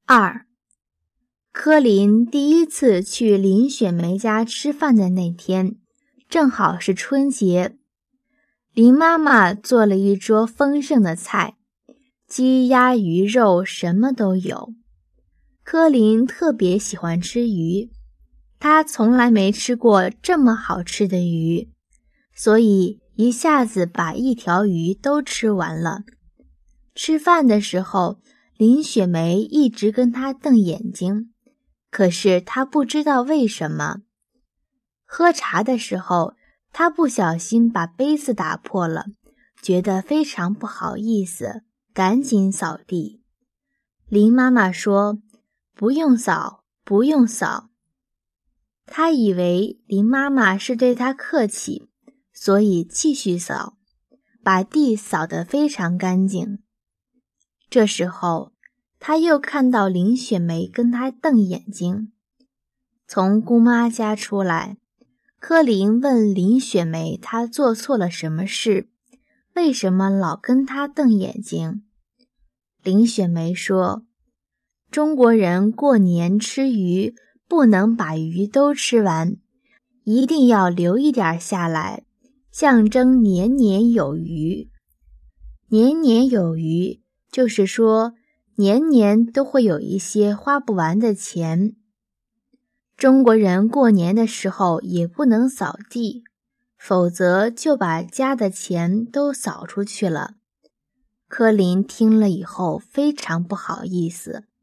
2. 柯林第一次去林雪梅家吃饭的那天，正好是春节。林妈妈做了一桌丰盛的菜，鸡鸭鱼肉什么都有。柯林特别喜欢吃鱼，他从来没吃过这么好吃的鱼，所以一下子把一条鱼都吃完了。吃饭的时候，林雪梅一直跟他瞪眼睛，可是他不知道为什么。喝茶的时候，他不小心把杯子打破了，觉得非常不好意思，赶紧扫地。林妈妈说：“不用扫，不用扫。”他以为林妈妈是对他客气，所以继续扫，把地扫得非常干净。这时候，他又看到林雪梅跟他瞪眼睛。从姑妈家出来，柯林问林雪梅她做错了什么事，为什么老跟他瞪眼睛。林雪梅说，中国人过年吃鱼，不能把鱼都吃完，一定要留一点下来，象征年年有余。年年有余，就是说年年都会有一些花不完的钱。中国人过年的时候也不能扫地，否则就把家的钱都扫出去了。柯林听了以后非常不好意思，